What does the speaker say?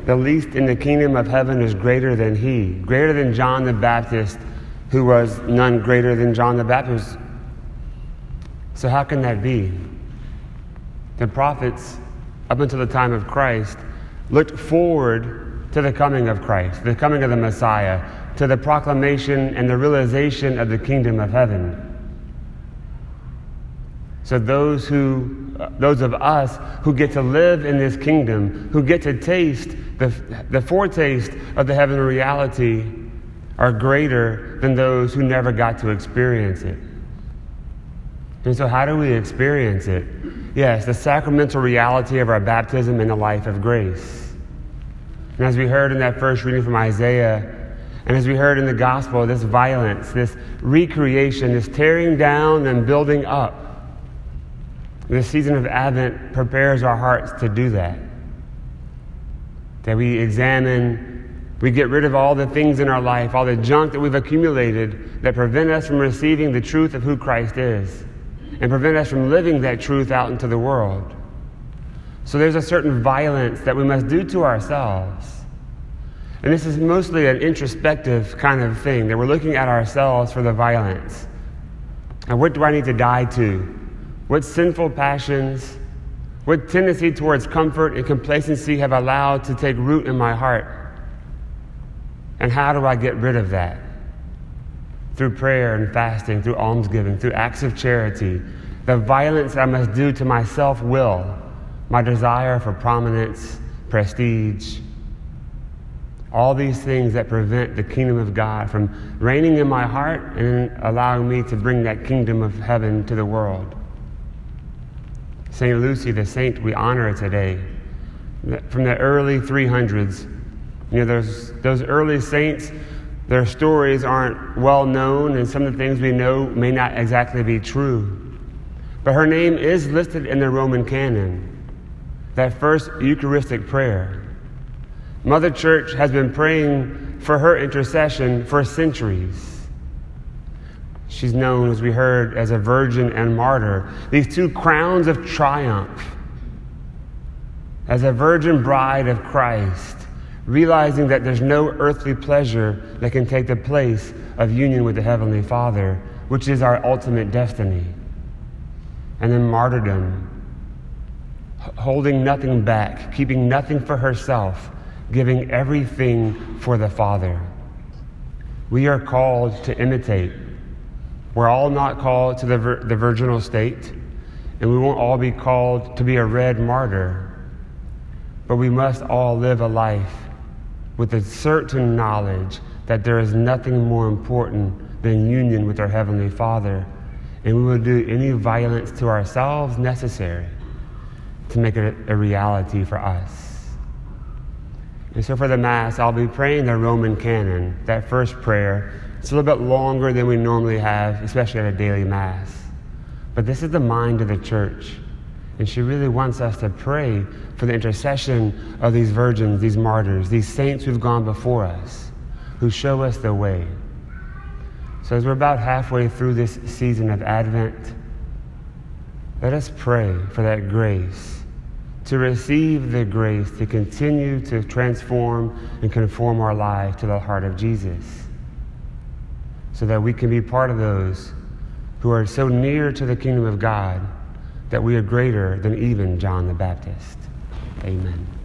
the least in the kingdom of heaven is greater than he, greater than John the Baptist, who was none greater than John the Baptist. So how can that be? The prophets, up until the time of Christ, looked forward to the coming of Christ, the coming of the Messiah, to the proclamation and the realization of the kingdom of heaven. So those of us who get to live in this kingdom, who get to taste the foretaste of the heavenly reality, are greater than those who never got to experience it. And so how do we experience it? Yes, the sacramental reality of our baptism and the life of grace. And as we heard in that first reading from Isaiah, and as we heard in the gospel, this violence, this recreation, this tearing down and building up, this season of Advent prepares our hearts to do that. That we examine, we get rid of all the things in our life, all the junk that we've accumulated that prevent us from receiving the truth of who Christ is, and prevent us from living that truth out into the world. So there's a certain violence that we must do to ourselves. And this is mostly an introspective kind of thing, that we're looking at ourselves for the violence. And what do I need to die to? What sinful passions, what tendency towards comfort and complacency have allowed to take root in my heart? And how do I get rid of that? Through prayer and fasting, through almsgiving, through acts of charity. The violence I must do to my self-will, my desire for prominence, prestige, all these things that prevent the kingdom of God from reigning in my heart and allowing me to bring that kingdom of heaven to the world. St. Lucy, the saint we honor today, from the early 300s, those early saints, their stories aren't well known, and some of the things we know may not exactly be true. But her name is listed in the Roman canon, that first Eucharistic prayer. Mother Church has been praying for her intercession for centuries. She's known, as we heard, as a virgin and martyr, these two crowns of triumph. As a virgin bride of Christ, realizing that there's no earthly pleasure that can take the place of union with the Heavenly Father, which is our ultimate destiny. And then martyrdom, holding nothing back, keeping nothing for herself, giving everything for the Father. We are called to imitate. We're all not called to the virginal state, and we won't all be called to be a red martyr, but we must all live a life with a certain knowledge that there is nothing more important than union with our Heavenly Father, and we will do any violence to ourselves necessary to make it a reality for us. And so for the Mass, I'll be praying the Roman canon, that first prayer. It's a little bit longer than we normally have, especially at a daily Mass. But this is the mind of the Church, and she really wants us to pray for the intercession of these virgins, these martyrs, these saints who've gone before us, who show us the way. So as we're about halfway through this season of Advent, let us pray for that grace, to receive the grace to continue to transform and conform our life to the heart of Jesus, so that we can be part of those who are so near to the kingdom of God that we are greater than even John the Baptist. Amen.